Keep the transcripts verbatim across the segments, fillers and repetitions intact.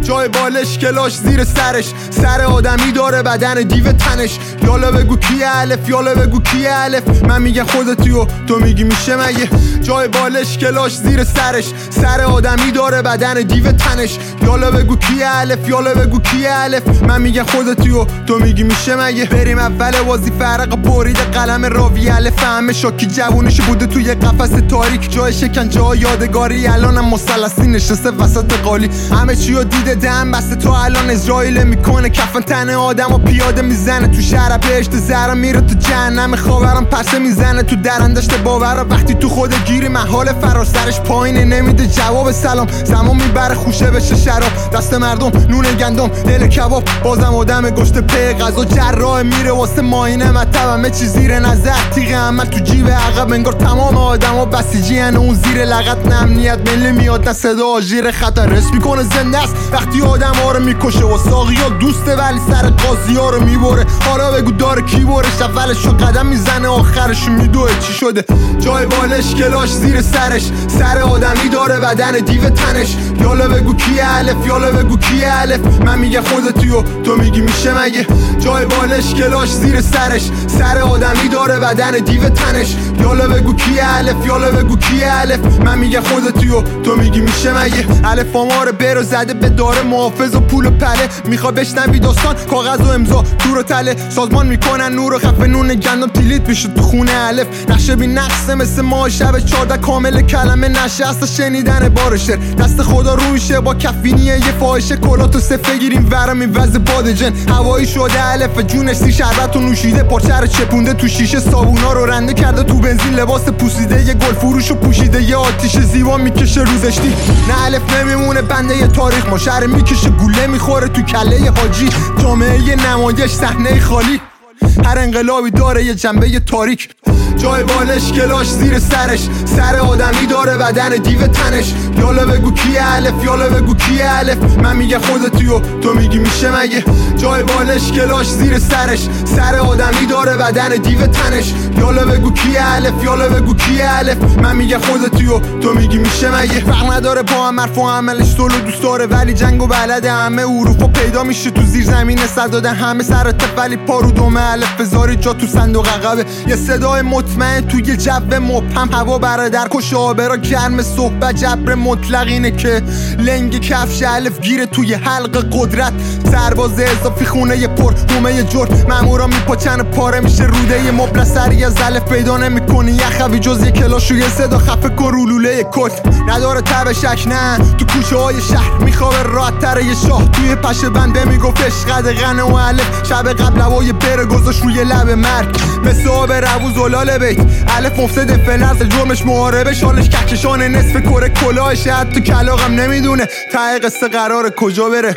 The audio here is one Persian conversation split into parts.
جای بالش کلاش زیر سرش، سر آدمی داره بدن دیو تنش. یالا بگو کی الف، یالا بگو کی الف، من میگم خودتی و تو میگی میشه مگه. جای بالش کلاش زیر سرش، سر آدمی داره بدن دیو تنش. یالا بگو کی الف، یالا بگو کی الف، من میگم خودتی و تو میگی میشه مگه. بریم اول بازی فرق برید قلم راوی الف، همه شاکی جوونش بوده توی قفس تاریک، جای شکنجه ها یادگاری، الانم مثلثی نشسته وسط قالی. همه چیو دیده دم بسته، تو الان اسرائیل میکنه کفن تن آدم و پیاده میزنه تو شهر بهشت زهرا، میره تو جهنم خاورم پرسه میزنه تو درندشت باور. وقتی تو خود گیری محال فراسرش پایینه، نمیده جواب سلام، زمان میبره خوشه بشه شراب. دست مردم نون گندم دل کباب، بازم آدم گشت پی غذا جراح، میره واسه ماینه مطب، همه چی زیر نظر تیغ عمل تو جیب عقب، انگار تمام آدما بسیجی ان اون زیر لغت. نه امنیت ملی میاد نه صدا آژیر خطر، رس میکنه زنده است وقتی آدم ها رو میکشه و ساقی ها دوسته ولی سر قاضی ها رو میبره. حالا بگو داره کی برش، اولشو قدم میزنه آخرشو میدوه چی شده. جای بالش کلاش زیر سرش، سر آدمی داره بدن دیو تنش. یالا بگو کی الف، یالا بگو کی الف، من میگم خودتی و تو میگی میشه مگه. جای بالش کلاش زیر سرش، سر آدمی داره بدن دیو تنش. یالا بگو کی الف، یالا بگو کی الف، من میگم خودتی و تو میگی میشه مگه. الف آمار برو زده به داره محافظ و پول و پله، میخوا بشنوی داستان کاغذ و امضا تور و تله. سازمان میکنن نور و خفه نون گندم تیلیت میشه تو خونه الف. نقشه بی نقصه مثل ماه شب چارده کامل کلمه نشسته شنیدن بار شعر. دست خدا روشه با کفینیه یه فاحشه، کلاتو صفه گیریم ورم این وز بادجن. هوایی شده الف جونش سی شربت و نوشیده، پارچه رو چپونده تو شیشه، صابونا رو رنده کرده تو بنزین، لباس پوسیده یه گل فروشو پوشیده، یه آتیش زیبا میکشه روزشتی. نه الف نمیمونه بنده یه تاریخ، ما شهر میکشه گوله میخوره تو کله حاجی. جامعه یه نمایش صحنه خالی، هر انقلابی داره یه جنبه تاریک. جای بالش کلاش زیر سرش، سر آدمی داره بدن دیو تنش. یالا بگو کی الف، یالا بگو کی الف، من میگم خودتی و تو میگی میشه مگه. جای بالش کلاش زیر سرش، سر آدمی داره بدن دیو تنش. یالا بگو کی الف، یالا بگو کی الف، من میگم خودتی و تو میگی میشه مگه. فرق نداره با هم حرف و عملش طول دوست داره، ولی جنگ و بلده همه اروپا پیدا میشه تو زیر زمین صد دادن همه سر تف، ولی پارو دومه الف بذاری جا تو صندوق عقبه. یه صدای مطمئن توی جو مبهم، هوا برادر کش آبرا گرم صحبت، جبر مطلق اینه که لنگ کفش الف گیره توی حلق قدرت. سرباز اضافی خونه ی پر هومه جرم، مامورا میپاچن پاره میشه روده ی مبل، سری از الف پیدا نمیکنی یخوی جز یه کلاش و یه صدا خفه کرولوله کل. نداره تب شک نه تو کوچه های شهر، میخوابه راحت تر یه شاه توی پشه بنده، میگفت عشق دقنه و الف. شب قبل هوای بره گذاشت روی لب مرگ، مثل آب روز زلال بیت. الف مفسد فلرز جرمش محاربه، شالش کهکشان نصف کره کلاهش، حتی کلاغم نمیدونه ته قصه قراره کجا بره.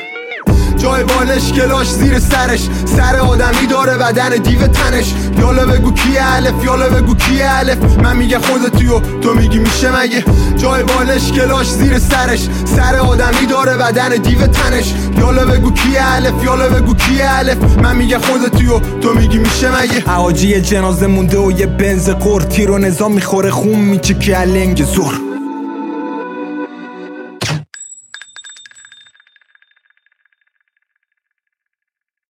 جای بالش کلاش زیر سرش، سر آدمی داره بدن دیو تنش. یالا بگو کی الف، یالا بگو کی الف، من میگم خودتی و تو میگی میشه مگه. جای بالش کلاش زیر سرش، سر آدمی داره بدن دیو تنش. یالا بگو کی الف، یالا بگو کی الف، من میگم خودتی و تو میگی میشه مگه. حاجی جنازه مونده و یه بنز قور، تیر و نظام میخوره خون میچه که لنگ زور.